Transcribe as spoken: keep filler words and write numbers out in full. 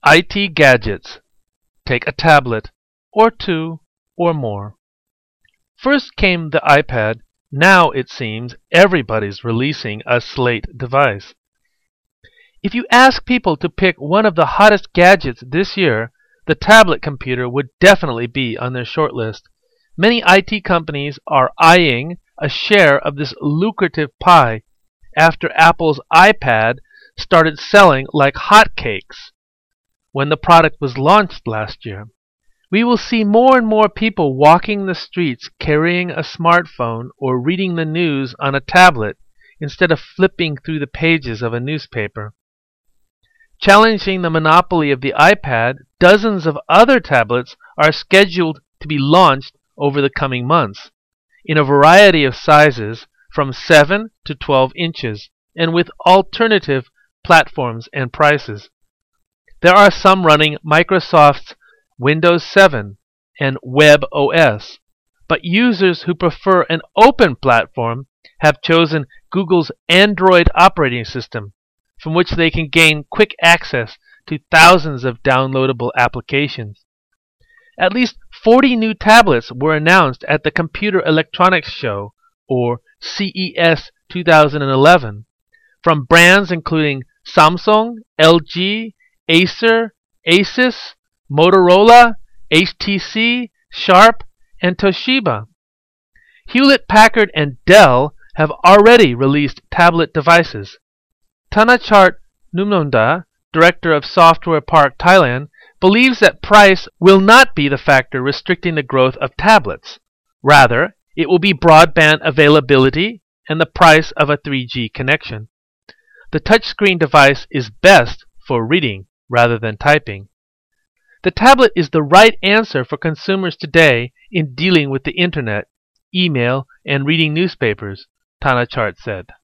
I T gadgets. Take a tablet, or two, or more. First came the iPad. Now, it seems, everybody's releasing a slate device. If you ask people to pick one of the hottest gadgets this year, the tablet computer would definitely be on their short list. Many I T companies are eyeing a share of this lucrative pie after Apple's iPad started selling like hotcakes when the product was launched last year. We will see more and more people walking the streets carrying a smartphone or reading the news on a tablet instead of flipping through the pages of a newspaper. Challenging the monopoly of the iPad, dozens of other tablets are scheduled to be launched over the coming months, in a variety of sizes from seven to twelve inches, and with alternative platforms and prices. There are some running Microsoft's Windows seven and WebOS, but users who prefer an open platform have chosen Google's Android operating system, from which they can gain quick access to thousands of downloadable applications. At least forty new tablets were announced at the Computer Electronics Show, or C E S two thousand eleven, from brands including Samsung, L G, Acer, Asus, Motorola, H T C, Sharp, and Toshiba. Hewlett-Packard and Dell have already released tablet devices. Thanachart Numnonda, director of Software Park Thailand, believes that price will not be the factor restricting the growth of tablets. Rather, it will be broadband availability and the price of a three G connection. The touchscreen device is best for reading rather than typing. The tablet is the right answer for consumers today in dealing with the internet, email, and reading newspapers, Thanachart said.